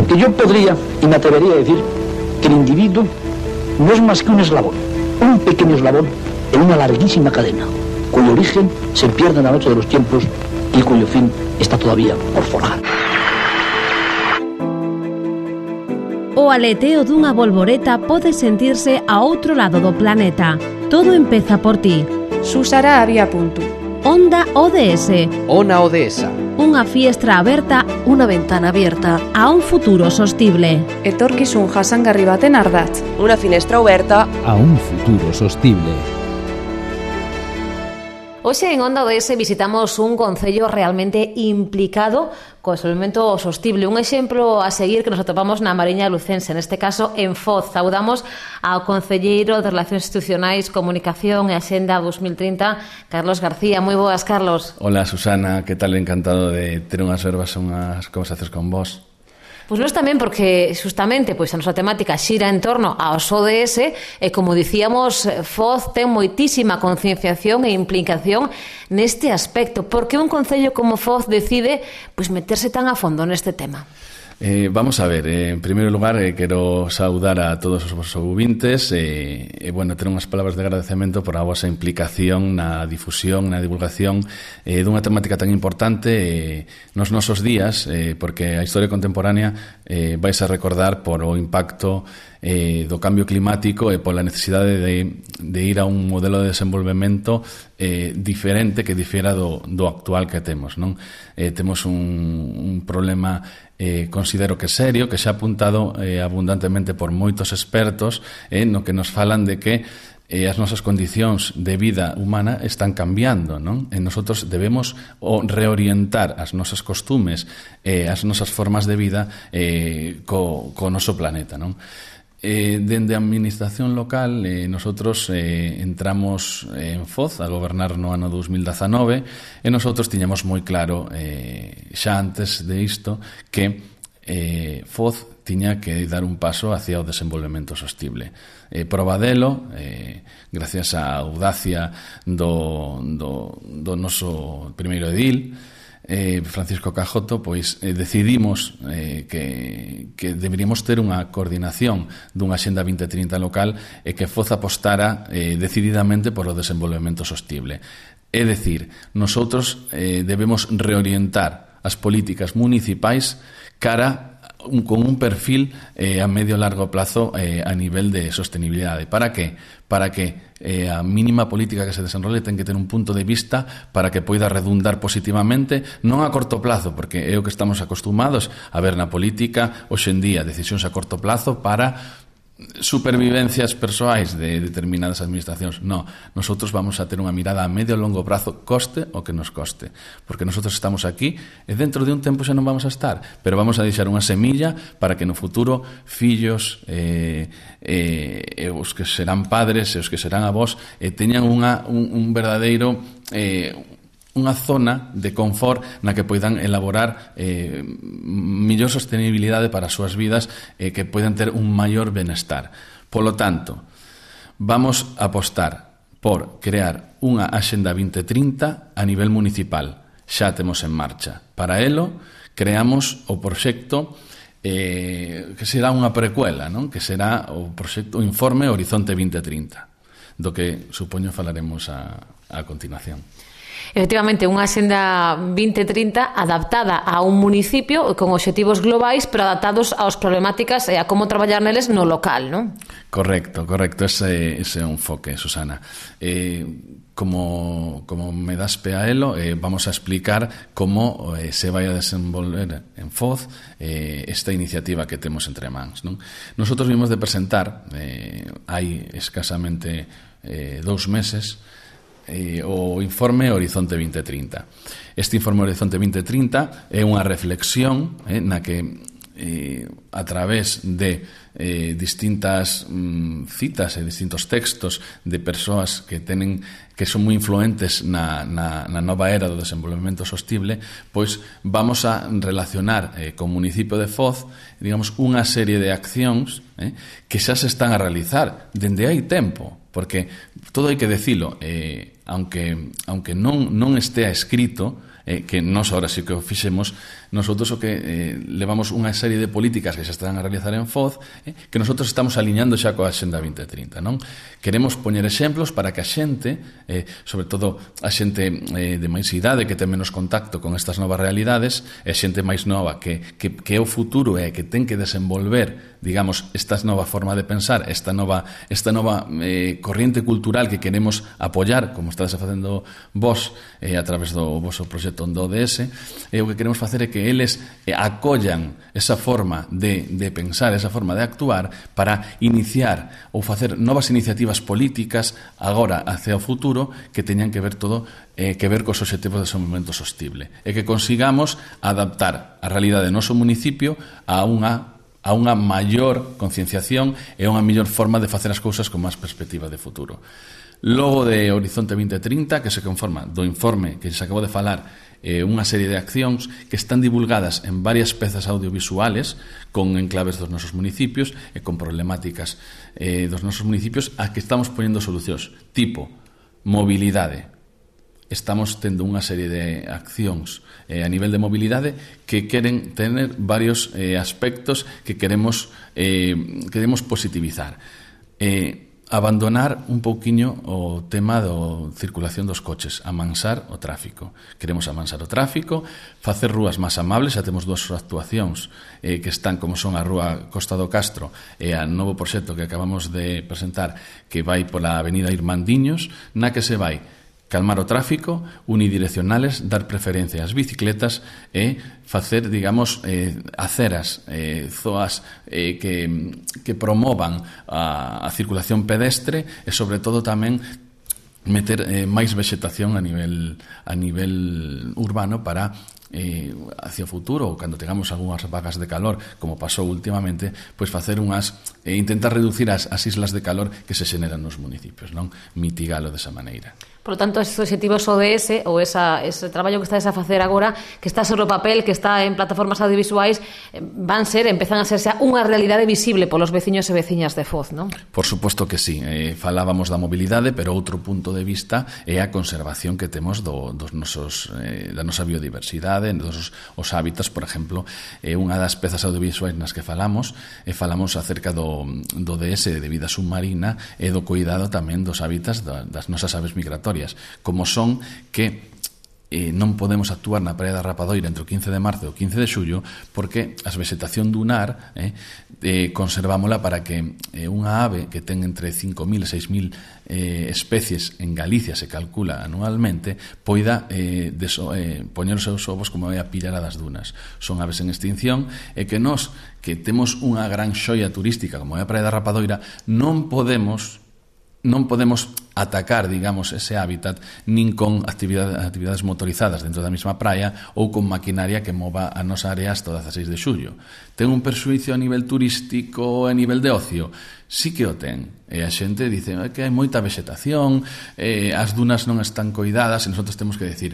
Porque yo podría y me atrevería a decir que el individuo no es más que un eslabón, un pequeño eslabón en una larguísima cadena, cuyo origen se pierde en la noche de los tiempos y cuyo fin está todavía por forjar. O aleteo dunha bolboreta pode sentirse a outro lado do planeta. Todo empeza por ti. Susara había punto. Onda ODS. Ona Odesa. Unha fiestra aberta, unha ventana abierta a un futuro sostible. Etorkizun jasangarri baten ardatz. Una finestra oberta a un futuro sostible. Hoxe en Onda ODS visitamos un concello realmente implicado co desenvolvemento sostible. Un exemplo a seguir que nos atopamos na Mariña Lucense, neste caso en Foz. Saudamos ao concelleiro de Relacións Institucionais, Comunicación e Axenda 2030, Carlos García. Moi boas, Carlos. Hola, Susana, que tal? Encantado de ter unhas verbas, unhas conversacións con vos. Pois nós tamén, porque justamente a nosa temática xira en torno aos ODS e, como dicíamos, Foz ten moitísima concienciación e implicación neste aspecto. Por que un concello como Foz decide meterse tan a fondo neste tema? Vamos a ver, en primeiro lugar quero saudar a todos os vosos ouvintes e ter unhas palabras de agradecemento por a vosa implicación na difusión, na divulgación dunha temática tan importante nos nosos días, porque a historia contemporánea vais a recordar por o impacto do cambio climático e pola necesidade de ir a un modelo de desenvolvemento diferente que difiera do actual que temos, non? Temos un problema considero que serio, que xa apuntado abundantemente por moitos expertos, no que nos falan de que as nosas condicións de vida humana están cambiando, non? E nosotros debemos reorientar as nosas costumes, as nosas formas de vida co noso planeta, non? Dende a administración local nosotros entramos en Foz a gobernar no ano 2019 e nosotros tiñamos moi claro xa antes de isto que Foz tiña que dar un paso hacia o desenvolvemento sostible. Proba delo, gracias á audacia do noso primeiro edil, Francisco Cajoto, decidimos que deberíamos ter unha coordinación dunha Axenda 2030 local e que Foz apostara decididamente por o desenvolvemento sostible. É dicir, nosotros debemos reorientar as políticas municipais cara con un perfil a medio e largo plazo a nivel de sostenibilidade. Para que? Para que a mínima política que se desenrole ten que ter un punto de vista para que poida redundar positivamente, non a corto plazo, porque é o que estamos acostumados a ver na política hoxe en día, decisións a corto plazo para supervivencias persoais de determinadas administracións. No, nosotros vamos a ter unha mirada a medio e longo prazo, coste o que nos coste, porque nosotros estamos aquí e dentro de un tempo xa non vamos a estar, pero vamos a deixar unha semilla para que no futuro fillos os que serán padres e os que serán avós teñan un verdadeiro unha zona de confort na que poidan elaborar mellor sostenibilidade para as súas vidas e que poidan ter un maior benestar. Polo tanto, vamos a apostar por crear unha Axenda 2030 a nivel municipal. Xa temos en marcha. Para elo, creamos o proxecto que será unha precuela, non? Que será o proxecto Informe Horizonte 2030, do que supoño falaremos a continuación. Efectivamente, unha Axenda 2030 adaptada a un municipio con obxectivos globais, pero adaptados aos problemáticas e a como traballar neles no local, non? Correcto, ese é un foque, Susana. Como me das pé a elo, vamos a explicar como se vai a desenvolver en Foz esta iniciativa que temos entre mans, non? Nosotros vimos de presentar hai escasamente 2 meses o informe Horizonte 2030. Este informe Horizonte 2030 é unha reflexión na que a través de distintas citas e distintos textos de persoas que son moi influentes na nova era do desenvolvemento sostible, pois vamos a relacionar co municipio de Foz, digamos, unha serie de accións que xa se están a realizar dende hai tempo, porque todo hai que decilo, aunque non estea escrito, que nós ahora sí que o fixemos, nosotros o que levamos unha serie de políticas que xa están a realizar en FOZ, que nosotros estamos aliñando xa coa Axenda 2030, non? Queremos poñer exemplos para que a xente, sobre todo a xente de máis idade, que ten menos contacto con estas novas realidades, e a xente máis nova que é o futuro e que ten que desenvolver, digamos, esta nova forma de pensar, esta nova corriente cultural que queremos apoiar, como estás facendo vos a través do vosso proxecto do ODS, o que queremos facer é que eles acollan esa forma de pensar, esa forma de actuar para iniciar ou facer novas iniciativas políticas agora hacia o futuro que teñan que ver todo que ver cos obxectivos de desenvolvemento sostible e que consigamos adaptar a realidade do noso municipio a unha maior concienciación e unha mellor forma de facer as cousas con máis perspectiva de futuro. Logo de Horizonte 2030, que se conforma do informe que se acabou de falar, unha serie de accións que están divulgadas en varias pezas audiovisuales con enclaves dos nosos municipios e con problemáticas dos nosos municipios a que estamos poñendo solucións, tipo mobilidade. Estamos tendo unha serie de accións a nivel de mobilidade que queren tener varios aspectos que queremos positivizar. Abandonar un pouquiño o tema do circulación dos coches, amansar o tráfico. Queremos amansar o tráfico, facer rúas máis amables, xa temos dúas actuacións que están como son a Rúa Costa do Castro e a novo proxecto que acabamos de presentar que vai pola Avenida Irmandiños, na que se vai calmar o tráfico, unidireccionales, dar preferencia ás bicicletas e facer, digamos, aceras, zoas que promovan a circulación pedestre e, sobre todo, tamén meter máis vexetación a nivel urbano para hacia o futuro ou cando tengamos algunhas vagas de calor como pasou últimamente, pois facer intentar reducir as islas de calor que se xeneran nos municipios, non? Mitigalo desa maneira. Por lo tanto, estes obxectivos ODS ou ese traballo que estás a facer agora, que está sobre o papel, que está en plataformas audiovisuais, empezan a ser xa unha realidade visible polos veciños e veciñas de Foz, non? Por suposto que sí. Falábamos da mobilidade, pero outro punto de vista é a conservación que temos da nosa biodiversidade, os hábitats, por exemplo, unha das pezas audiovisuais nas que falamos acerca do DS de vida submarina e do cuidado tamén dos hábitats das nosas aves migratorias, como son que non podemos actuar na Praia da Rapadoira entre o 15 de marzo e o 15 de xullo porque a vegetación dunar conservámola para que unha ave que ten entre 5.000 e 6.000 especies en Galicia se calcula anualmente poida poñer os seus ovos como é a pillara das dunas. Son aves en extinción e que nós que temos unha gran xoia turística como é a Praia da Rapadoira non podemos atacar, digamos, ese hábitat nin con actividades motorizadas dentro da mesma praia ou con maquinaria que mova a nosa área hasta o 16 de xullo. Ten un perxuicio a nivel turístico e a nivel de ocio? Sí que o ten. E a xente dice que hai moita vegetación, as dunas non están coidadas, e nosotros temos que decir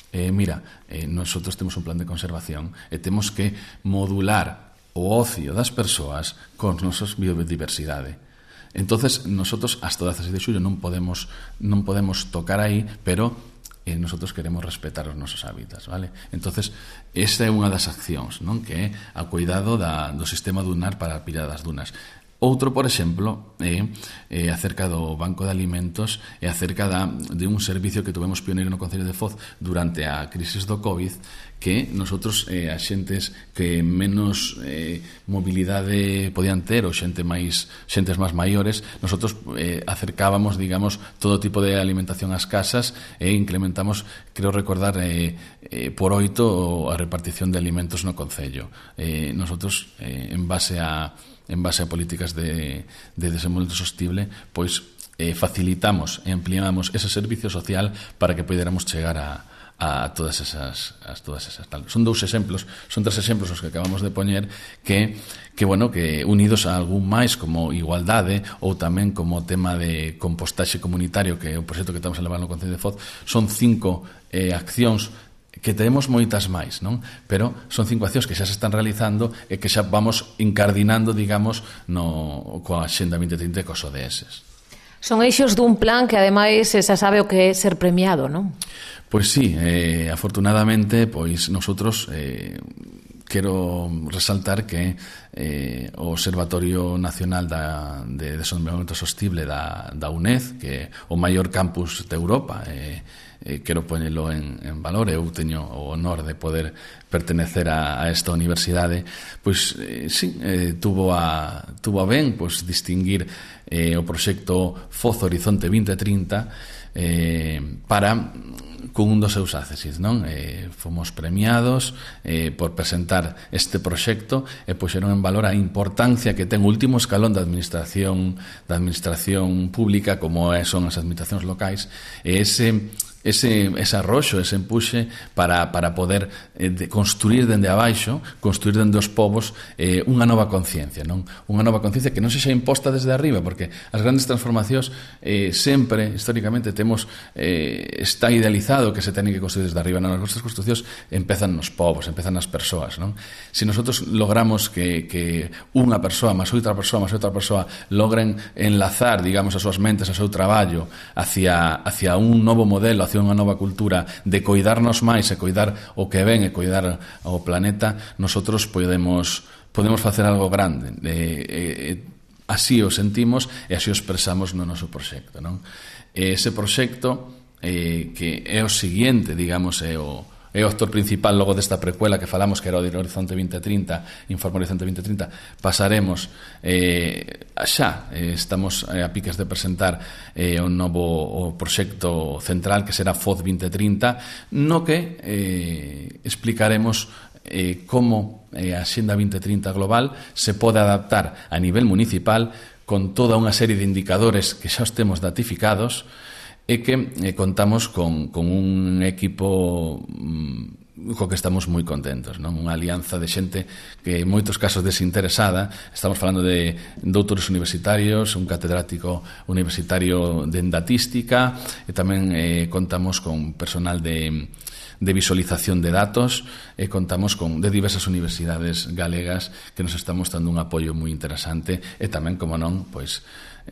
nosotros temos un plan de conservación e temos que modular o ocio das persoas con nosos biodiversidade. Entonces, nosotros hasta o 16 de xullo non podemos tocar aí, pero nosotros queremos respetar os nosos hábitats, vale? Entonces, esta é unha das accións, non? Que é a cuidado do sistema dunar para a pilla das dunas. Outro, por exemplo, é acerca do Banco de Alimentos e acerca de un servicio que tuvemos pioneiro no Concello de Foz durante a crisis do COVID, que nosotros, as xentes que menos mobilidade podían ter, ou xentes máis maiores, nosotros acercábamos, digamos, todo tipo de alimentación ás casas e incrementamos, creo recordar, por 8 a repartición de alimentos no Concello. Nosotros, en base a políticas de desenvolvemento sostible, pois facilitamos e ampliamos ese servicio social para que poderamos chegar a todas esas son tres exemplos os que acabamos de poñer que unidos a algún máis como igualdade ou tamén como tema de compostaxe comunitario, que é o proxecto que estamos a levar no Concello de Foz, son 5 accións que temos moitas máis, non? Pero son 5 accións que xa se están realizando e que xa vamos incardinando, digamos, coa Axenda 2030 e cos ODS. Son eixos dun plan que, ademais, xa sabe o que é ser premiado, non? Pois sí, afortunadamente, pois nosotros quero resaltar que o Observatorio Nacional de Desenvolvemento Sostible da UNED, que é o maior campus de Europa, quero poñelo en valor. Eu teño o honor de poder pertenecer a esta universidade. Pois sí, tuvo a ben pois distinguir o proxecto FOZ Horizonte 2030 para con un dos seus ácesis, non? Fomos premiados por presentar este proxecto e puxeron en valor a importancia que ten o último escalón da administración pública, como son as administracións locais, e ese arroxo, ese empuxe para poder construir dende abaixo, construir dende os povos unha nova conciencia, non? Unha nova conciencia que non sexa imposta desde arriba, porque as grandes transformacións sempre, históricamente, está idealizado que se tenen que construir desde arriba. Non, as nosas construcións empezan nos povos, empezan nas persoas, non? Se nosotros logramos que unha persoa máis outra persoa logren enlazar, digamos, as súas mentes, o seu traballo hacia un novo modelo, hacia unha nova cultura de coidarnos máis e coidar o que ven e coidar o planeta, nosotros podemos facer algo grande. Así o sentimos e así o expresamos no noso proxecto, non? Ese proxecto que é o seguinte, digamos, é o actor principal logo desta precuela que falamos, que era o de Horizonte 2030, Informe Horizonte 2030, pasaremos estamos a piques de presentar un novo proxecto central que será FOZ 2030, no que explicaremos como a Axenda 2030 global se pode adaptar a nivel municipal con toda unha serie de indicadores que xa os temos datificados e que contamos con un equipo co que estamos moi contentos, non? Unha alianza de xente que en moitos casos desinteresada. Estamos falando de doutores universitarios, un catedrático universitario de datística, e tamén contamos con personal de visualización de datos, e contamos de diversas universidades galegas que nos están mostrando un apoio moi interesante, e tamén, como non, pois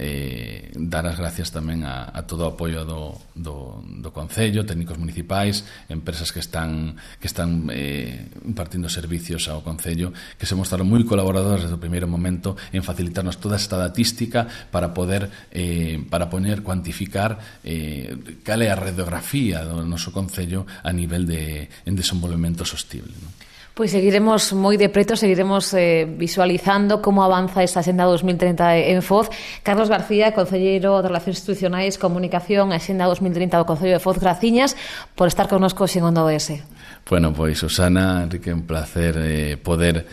dar as gracias tamén a todo o apoio do Concello, técnicos municipais, empresas que están impartindo servicios ao Concello, que se mostraron moi colaboradores desde o primeiro momento en facilitarnos toda esta datística para poder cuantificar cal é a radiografía do noso Concello a nivel en desenvolvemento sostible, non? Pois seguiremos moi de preto, seguiremos visualizando como avanza esta Axenda 2030 en FOZ. Carlos García, concelleiro de Relacións Institucionais, Comunicación, Axenda 2030 do Concello de Foz, graciñas por estar connosco en Onda ODS. Bueno, pois, Susana, Enrique, un placer poder...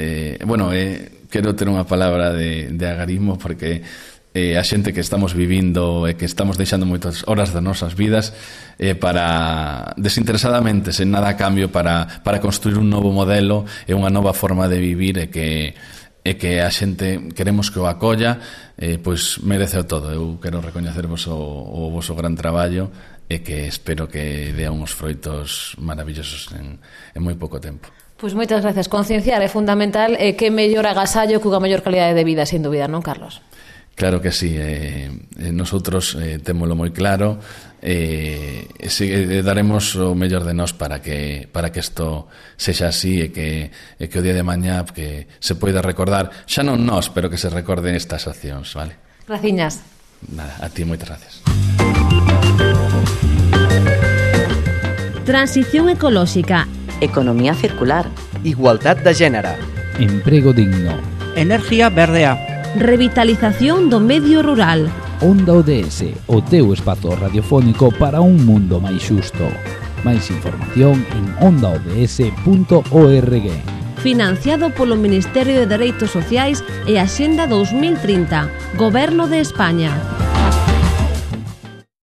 quero ter unha palabra de agarismo, porque a xente que estamos vivindo e que estamos deixando moitas horas das nosas vidas para desinteresadamente, sen nada a cambio, para construir un novo modelo e unha nova forma de vivir, e que a xente queremos que o acolla, pois merece o todo. Eu quero recoñecervos o voso gran traballo, e que espero que dea uns froitos maravillosos en moi pouco tempo. Pois moitas gracias. Concienciar é fundamental, e que mellor agasallo que unha mellor calidade de vida, sin dúbida, non, Carlos? Claro que sí, nosotros témolo moi claro, daremos o mellor de nós para que isto sexa así, e que o día de mañá que se poida recordar, xa non nós, pero que se recorden estas accións, vale? Graciñas. Nada, a ti moitas gracias. Transición ecolóxica, Economía circular, igualdad de género, emprego digno, energía verdea, revitalización do medio rural. Onda ODS, o teu espazo radiofónico para un mundo máis xusto. Máis información en ondaods.org. Financiado polo Ministerio de Dereitos Sociais e Axenda 2030, Goberno de España.